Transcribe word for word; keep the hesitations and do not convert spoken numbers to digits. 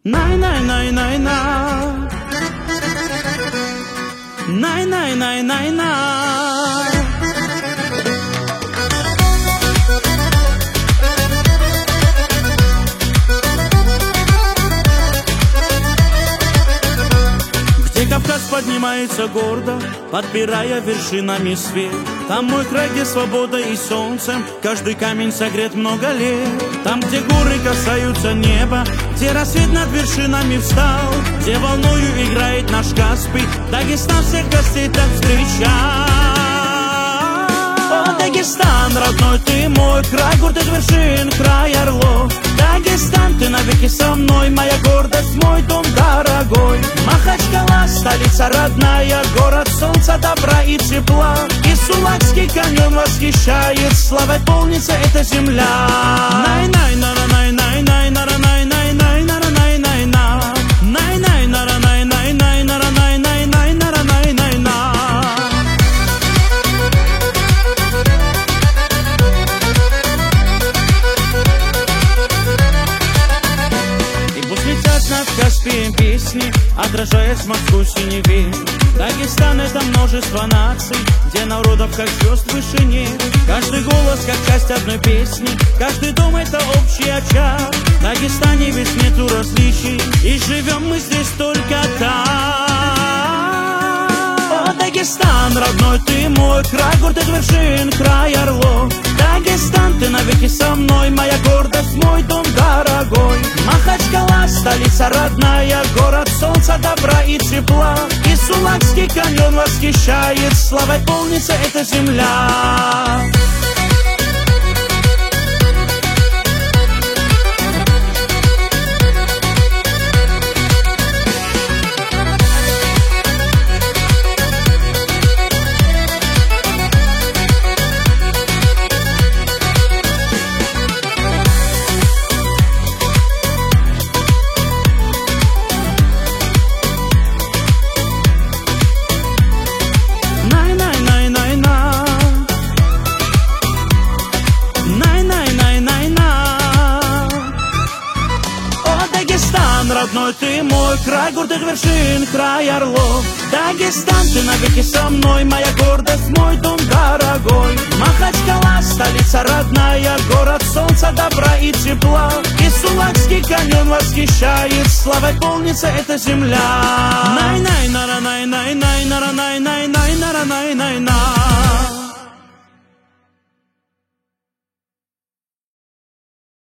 Най, най, най, най, най. Най, най, най, най, най. Где Кавказ поднимается гордо, подпирая вершинами свет. Там мой край, где свобода и солнцем каждый камень согрет много лет. Там, где горы касаются неба, где рассвет над вершинами встал, где волною играет наш Каспий, Дагестан всех гостей так встречал. О, Дагестан, родной ты мой край, гордый вершин, край орлов. Дагестан, ты навеки со мной, моя гордость, мой дом дорогой. Махачкала, столица родная, город солнца, добра и тепла. И Сулакский каньон восхищает, славой полнится эта земля. Най-най, нара-най, най-най, нара-най, най-най, нара-най, най-най. Най-най, нара-най, най-най, нара-най, най-най, нара-най, най-най. Над Каспием песни, отражаясь в морской синеве. Дагестан — это множество наций, где народов как звезд в вышине. Каждый голос как часть одной песни, каждый дом — это общий очаг. В Дагестане ведь нету различий, и живем мы здесь только так. О, Дагестан, родной ты мой край, гордый вершин, край орлов. Дагестан, ты навеки со мной, моя гордость, мой дом дорогой. Махачкала, столица родная, город солнца, добра и тепла. И Сулакский каньон восхищает, славой полнится эта земля. Родной ты мой край, гордых вершин, край орлов. Дагестан, ты навеки со мной, моя гордость, мой дом дорогой. Махачкала, столица родная, город солнца, добра и тепла. И Сулакский каньон восхищает, славой полнится эта земля. Най-най, нара-най, най-най, нара-най, най-най, нара-най, най-най.